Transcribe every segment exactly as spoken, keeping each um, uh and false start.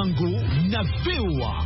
Isango na V O A.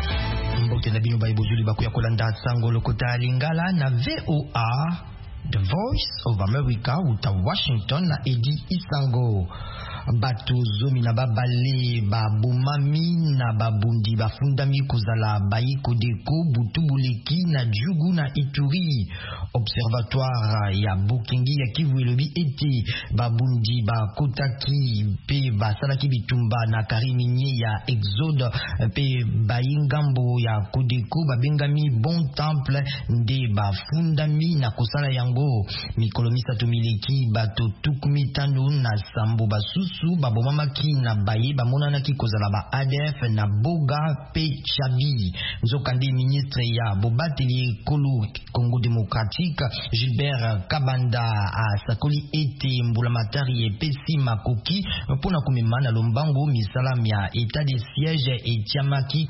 Mboke na bino baibozuli baku ya kolanda sango lokota lingala na V O A, The Voice of America uta Washington na Edi Isango. Batu zomi na babale babumami na babundi bafundami kozala baiko deko butubuleki na Jugu na Ituri. Observatoire ya Bukingi ya Kivu elobi ete babundi bakotaki pe basalaki bitumba na kariminye ya Exode pe bayingambo ya Kodeko babengami Bon Temple nde bafundami na kosala yango. Mikolo misato mileki bato tukumi tano na sambo basusu babomamaki na baye bamonanaki kozala ba A D F na Boga pe Chabi. Nzokande ministre ya bobateli ekolo Congo Démocratique Gilbert Kabanda a sakoli ete mbulamatari epesi makoki mpona kumemana lombango misalam ya etat de siège etiamaki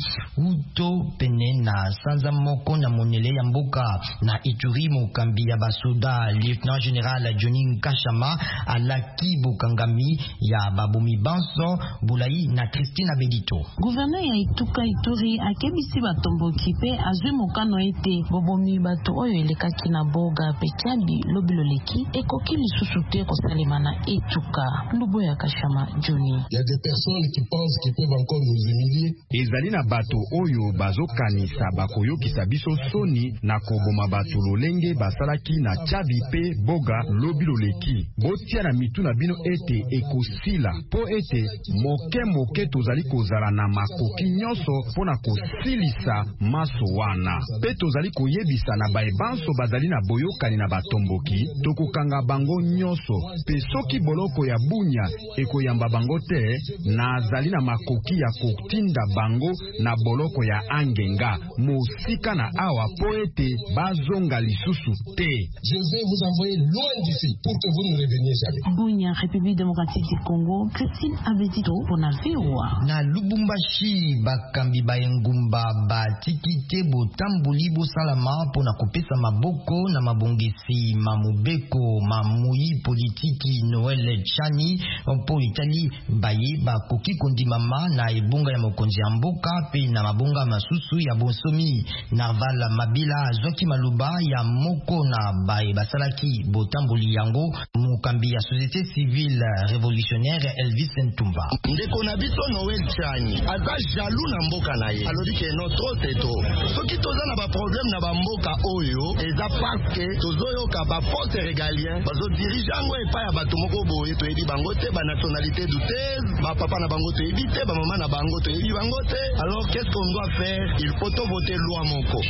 uto pene na sanza moko na monele ya mboka na Ituri. Mokambi ya basoda lieutenant général Johnny Nkashama alaki bokangami ya babomi banso Bulai na Christina Bedito. Gouverneur ya Ituka Ituri akebisi batomboki pe azwe mokano ete bobomi bato oyo elekaki na Boga pe Chabi lobiloleki ekoki lisusu te kosalema na Ituka. Lubo ya Kashama Johnny. Il y a des personnes qui pensent qu'ils peuvent encore nous humilier. Ezali na bato oyo bazokanisa bakoyokisa biso soni na koboma bato lolenge basalaki na Chabi pe Boga lobiloleki. Botia na mitu na bino ete ekosila po ete moke moke tozali kozala na makoki nyonso pona kosilisa maso wana. Pe tozali koyebisa na baebanso bazali na boyokani na batomboki tokokanga bango nyonso. Pe soki boloko ya bunya ekoyamba bango te, nazali na makoki ya kotinda bango na boloko ya angenga mosika na awa po ete bazonga lisusu te. Je vais vous envoyer loin d'ici pour que vous ne reveniez jamais. Bunya, République démocratique du Congo, Christine Abedito pour la V O A. Na Lubumbashi bakambi bayengumba batikite botambuli bosalama pona kopesa maboko na mabongesi mamubeko mamui politiki Noel Chani po Itali baye bakoki kondimama na ebunga ya mokonzi ya mboka pe na mabonga masusu ya bonsomi. Narval Mabila Zoki Maluba ya moko na baye basalaki botambuli yango. Mukambi ya société civile révolutionnaire Elvis Ntumba. Ndeko na biso Noel Chani aza jaloux na mboka na ye alobi ke no trop c'est trop. Soki toza na ba problème na ba mboka oyo eza parce que tozoyoka ba force régalien bazo dirige ngo epa ya bato moko boye toyebi bango te ba nationalité douteuse ba papa na bango toyebi te ba mama na bango toyebi bango te. Alors qu'est-ce qu'on doit faire? Il faut voter loi moko.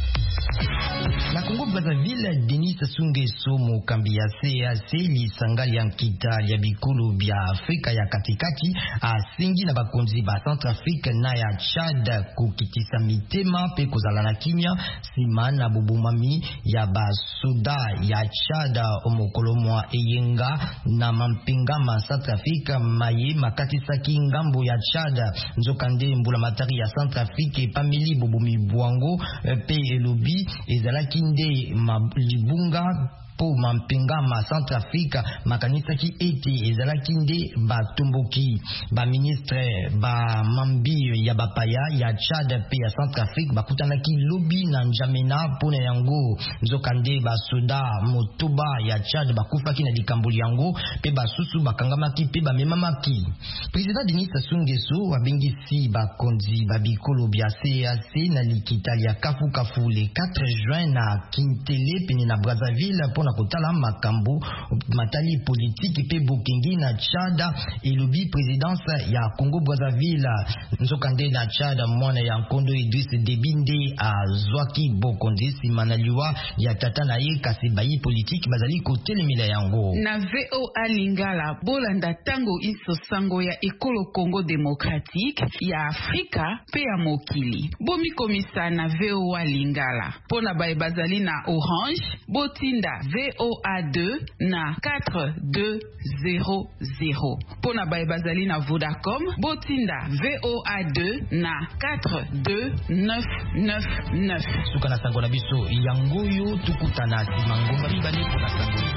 Na Congo Brazzaville, Denis Sungeso mokambi ya C A C lisangali ya nkita ya bikulu bya Afrika ya katikati asingi na bakonzi ba Centrafrique na ya Chad kukitisa mitema pe kozala na kimya sima na bubumami ya basoda ya Chad omokolomwa eyenga na mampinga ma Centrafrique maye makatisaki ngambo ya Chad. Nzokande mbula matari ya Centrafrique pamili bubumi bwango pe elobi ezalaki nde libunga po mampinga ma Centrafrique makanisa ki ete ezalaki nde batomboki ba ministre ba mambi ya bapaya ya Chad pe ya Centrafrique bakutanaki lobi na Njamena pona yango. Nzokande basoda motoba ya Chad bakufaki na likamboli yango pe basusu bakangamaki pe bamemamaki. President Denis Sassou Nguesso abengisi bakonzi babikolo bya C A C na likita ya kafu kafu le quatre juin na Kintele pene na Brazzaville pona kotala makambo matali politiki pe bokengi na Chad elobi présidence ya Congo Brazzaville. Nzokande na Chad mwana ya Nkondo Idriss Déby nde azwaki bokonzi sima na liwa ya tata na ye kasi bayi politiki bazali kotelemela yango. Na V O A Lingala bolanda tango iso sango ya ekolo Congo Démocratique ya Afrika pe ya mokili. Bomi komisa na V O A Lingala pona baye bazali na Orange botinda V O A deux na quatre deux zéro zéro. Pona baye bazali na Vodacom botinda V O A deux na quatre deux neuf neuf neuf. Suka na sango na biso yangoyo tukutana simangomba bibani pona sango.